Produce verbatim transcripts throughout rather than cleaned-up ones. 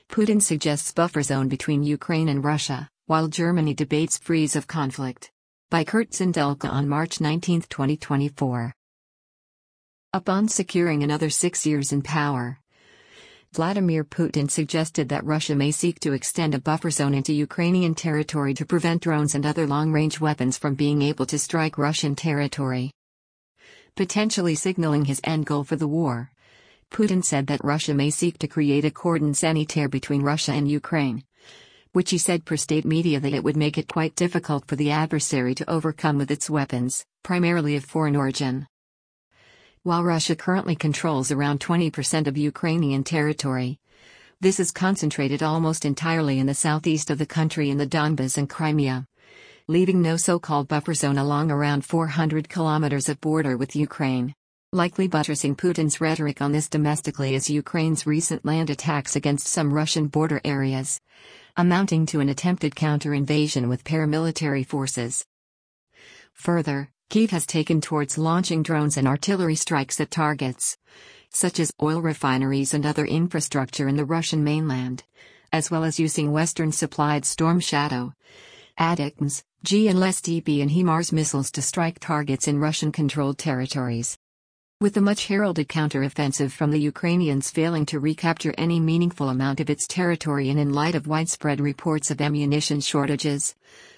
Putin suggests buffer zone between Ukraine and Russia, while Germany debates freeze of conflict. By Kurt Zindelka on March nineteenth twenty twenty-four. Upon securing another six years in power, Vladimir Putin suggested that Russia may seek to extend a buffer zone into Ukrainian territory to prevent drones and other long-range weapons from being able to strike Russian territory, potentially signaling his end goal for the war. Putin said that Russia may seek to create a cordon sanitaire between Russia and Ukraine, which he said per state media that it would make it quite difficult for the adversary to overcome with its weapons, primarily of foreign origin. While Russia currently controls around twenty percent of Ukrainian territory, this is concentrated almost entirely in the southeast of the country in the Donbas and Crimea, leaving no so-called buffer zone along around four hundred kilometers of border with Ukraine, likely buttressing Putin's rhetoric on this domestically as Ukraine's recent land attacks against some Russian border areas, amounting to an attempted counter-invasion with paramilitary forces. Further, Kyiv has taken towards launching drones and artillery strikes at targets, such as oil refineries and other infrastructure in the Russian mainland, as well as using Western-supplied Storm Shadow, ATACMS, G N L S T B and HIMARS missiles to strike targets in Russian-controlled territories. With the much-heralded counter-offensive from the Ukrainians failing to recapture any meaningful amount of its territory and in light of widespread reports of ammunition shortages,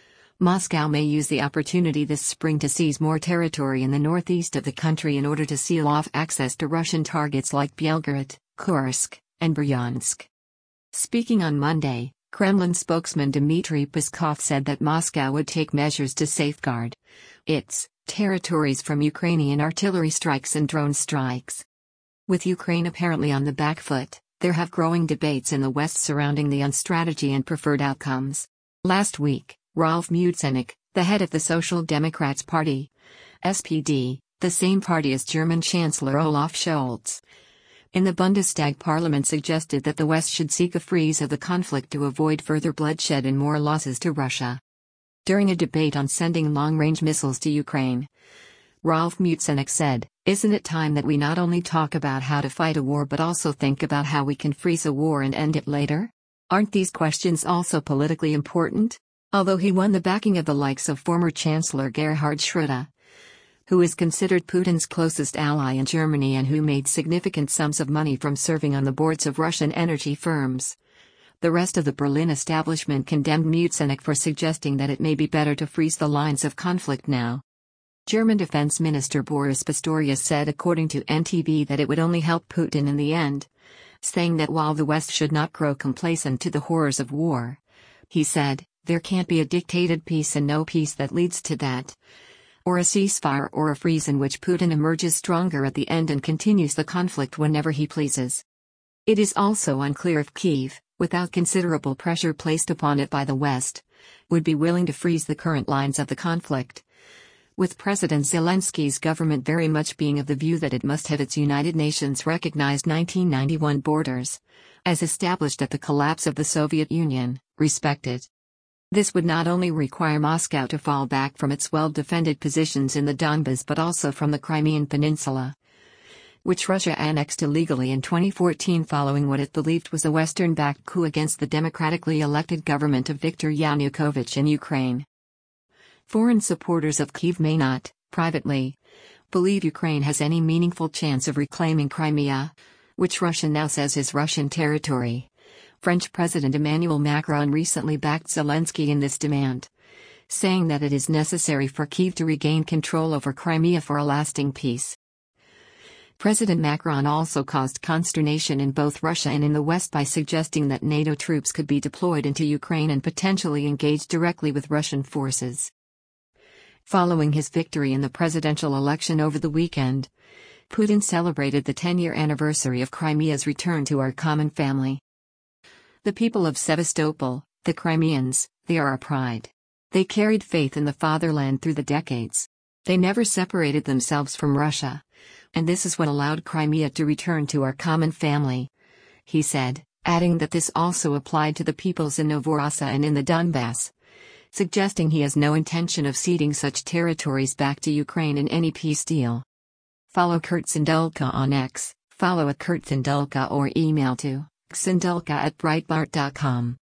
Moscow may use the opportunity this spring to seize more territory in the northeast of the country in order to seal off access to Russian targets like Belgorod, Kursk, and Bryansk. Speaking on Monday, Kremlin spokesman Dmitry Peskov said that Moscow would take measures to safeguard its territories from Ukrainian artillery strikes and drone strikes. With Ukraine apparently on the back foot, there have growing debates in the West surrounding the UN strategy and preferred outcomes. Last week, Ralph Mutzenich, the head of the Social Democrats Party, S P D, the same party as German Chancellor Olaf Scholz, in the Bundestag parliament suggested that the West should seek a freeze of the conflict to avoid further bloodshed and more losses to Russia. During a debate on sending long-range missiles to Ukraine, Ralph Mutzenich said, "Isn't it time that we not only talk about how to fight a war but also think about how we can freeze a war and end it later? Aren't these questions also politically important?" Although he won the backing of the likes of former Chancellor Gerhard Schröder, who is considered Putin's closest ally in Germany and who made significant sums of money from serving on the boards of Russian energy firms, the rest of the Berlin establishment condemned Mutzenich for suggesting that it may be better to freeze the lines of conflict now. German Defense Minister Boris Pistorius said according to N T V that it would only help Putin in the end, saying that while the West should not grow complacent to the horrors of war, he said, there can't be a dictated peace and no peace that leads to that, or a ceasefire or a freeze in which Putin emerges stronger at the end and continues the conflict whenever he pleases. It is also unclear if Kyiv, without considerable pressure placed upon it by the West, would be willing to freeze the current lines of the conflict, with President Zelensky's government very much being of the view that it must have its United Nations recognized nineteen ninety-one borders, as established at the collapse of the Soviet Union, respected. This would not only require Moscow to fall back from its well-defended positions in the Donbas but also from the Crimean Peninsula, which Russia annexed illegally in twenty fourteen following what it believed was a Western-backed coup against the democratically elected government of Viktor Yanukovych in Ukraine. Foreign supporters of Kyiv may not, privately, believe Ukraine has any meaningful chance of reclaiming Crimea, which Russia now says is Russian territory. French President Emmanuel Macron recently backed Zelensky in this demand, saying that it is necessary for Kyiv to regain control over Crimea for a lasting peace. President Macron also caused consternation in both Russia and in the West by suggesting that NATO troops could be deployed into Ukraine and potentially engage directly with Russian forces. Following his victory in the presidential election over the weekend, Putin celebrated the ten-year anniversary of Crimea's return to our common family. The people of Sevastopol, the Crimeans, they are our pride. They carried faith in the fatherland through the decades. They never separated themselves from Russia, and this is what allowed Crimea to return to our common family, he said, adding that this also applied to the peoples in Novorossiya and in the Donbass, suggesting he has no intention of ceding such territories back to Ukraine in any peace deal. Follow Kurt Zindelka on X, follow at Kurt Zindelka or email to Sindelka at Breitbart dot com.